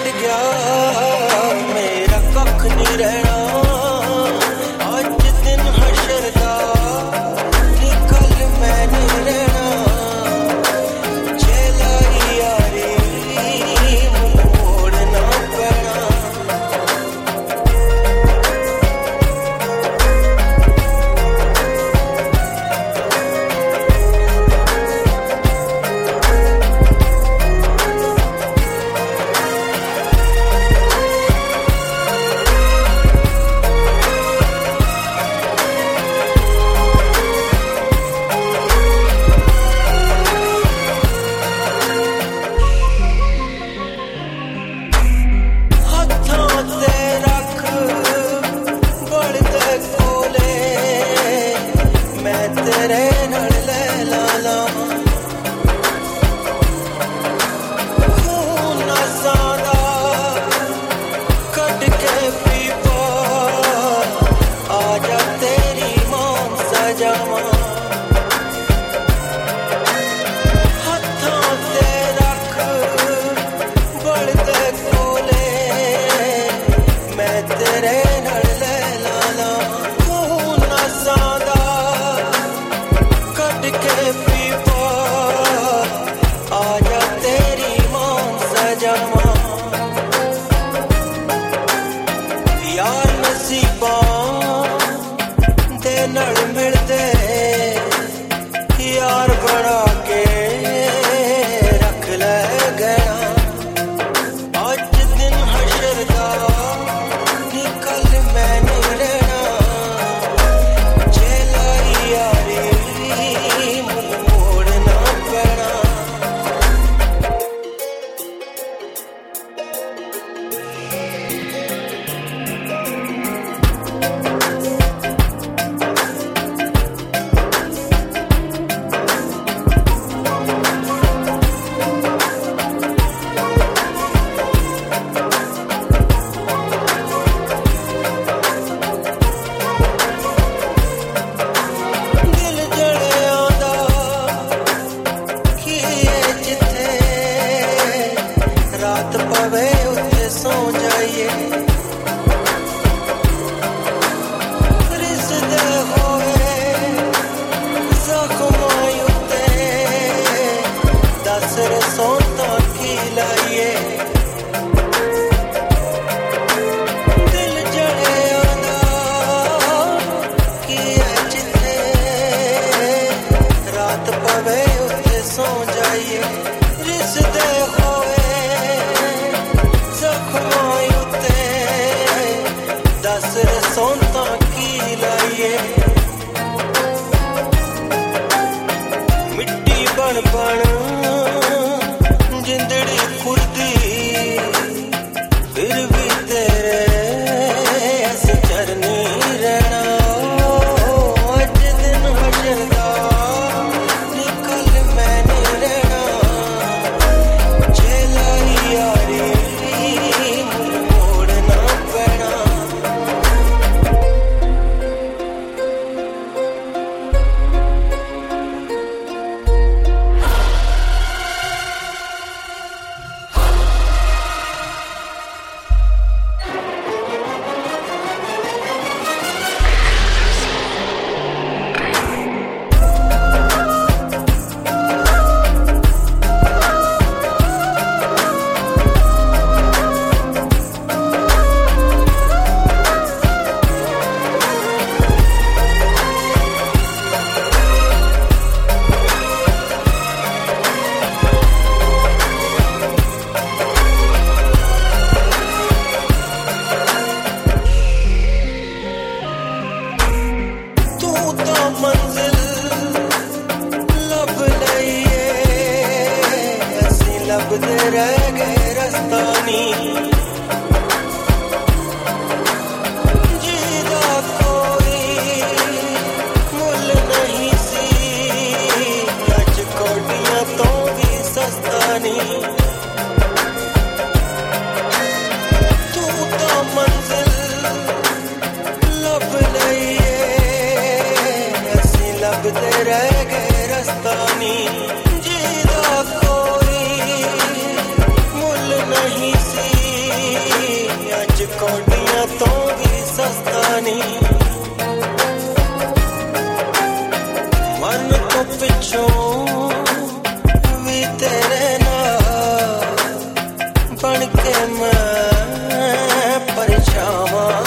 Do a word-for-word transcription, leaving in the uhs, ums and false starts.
गया मेरा कख नहीं रहना आज दिन हशर दा निकल मैं नहीं रहना चलाई यारी मोड़ना पैना तेरे नाल ले लाला खून नसादा कट के पीपा आजा तेरी मौम सजावा हथों ते रख बढ़ते कोले मैं तेरे नाल ले लाला खून नसादा के पीपा आजा तेरी मौम सजावा यार नसीबा दे नाल मिलदे यार बना के रख ले गया आज दिन हशर दा निकल मैं नहीं रहना चलाई यारी रात पवे उत्ते सो जाइए रिश्ते होए जख्मां उत्ते दस रसों की लाइए दिल जड़े आंदा की है जिथे रात पवे उत्ते सो जाइए रिश्ते होए दस रसों की लाइए मिट्टी बन बन जिंदड़ी खुरदी फिर भी तेरे ऐसे चरनी रहना आज दिन हशर दा निकल मैं नहीं रहना चलाई यारी मंजिल लब लइए असी लबदे रह गए रस्तानी जीदा कोई मुल नहीं सी अज कोटियां तो भी सस्ता नहीं तू तो मंजिल लब लइए लबदे रह गए रस्तानी जीदा कोई मुल नहीं सी बन के मैं परछावां